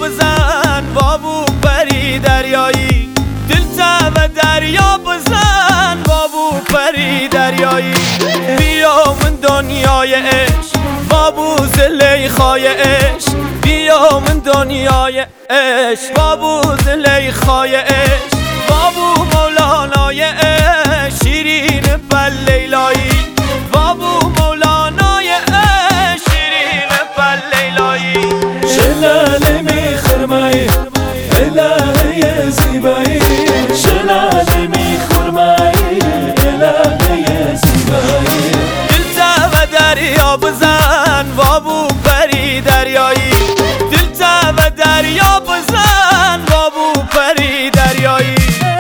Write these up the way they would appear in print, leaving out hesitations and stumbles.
بزن بابو پری دریایی، دل و دریا بزن بابو پری دریایی. بیا من دنیای عشق بابو زلیخای عشق، بیا من دنیای عشق بابو زلیخای عشق، بابو مولانای عشق شیرین بل لیلایی، بابو مولانای عشق شیرین بل لیلایی. شلاله میخرمایی الهه زیبایی، شلاله میخرمایی الهه زیبایی. دل و دریا بزن بابو پری دریایی، دل و دریا بزن بابو پری دریایی.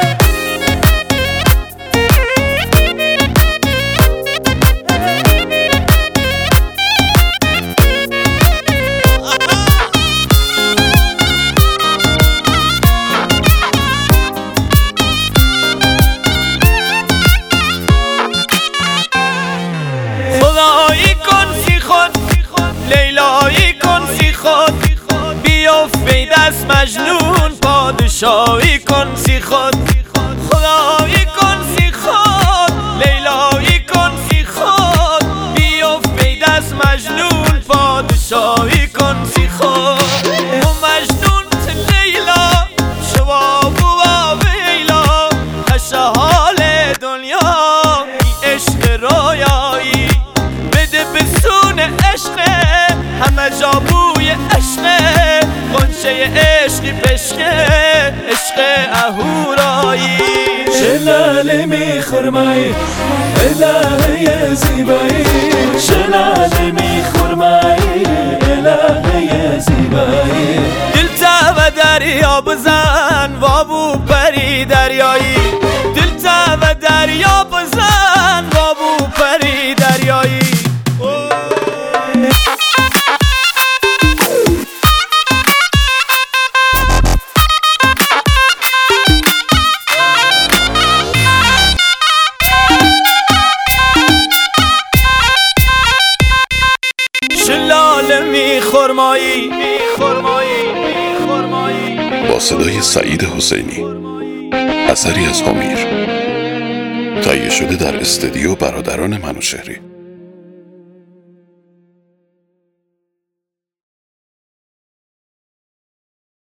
خدایی کن سی خود لیلایی کن سی خود، بیفت بی دست مجنون پادشاهی کن سی خود. خدایی کن سی خود لیلایی کن سی خود، بیفت بی دست مجنون پادشاهی کن سی خود. و مجنون لیلا شبابو و ویلا، هش حال دنیا ای عشق رویایی، بده بسون عشق همه جا بوی عشق، غنچه عشقی پشکه عشق اهورایی. شلاله میخرمایی الهه زیبایی، شلاله میخرمایی الهه زیبایی. دل و دریا بزن بابو پری دریایی، دل و دریا بزن بابو پری دریایی. شلاله میخرمایی با صدای سعید حسینی، اثری از هامیر، تهیه شده در استودیو برادران منوچهری.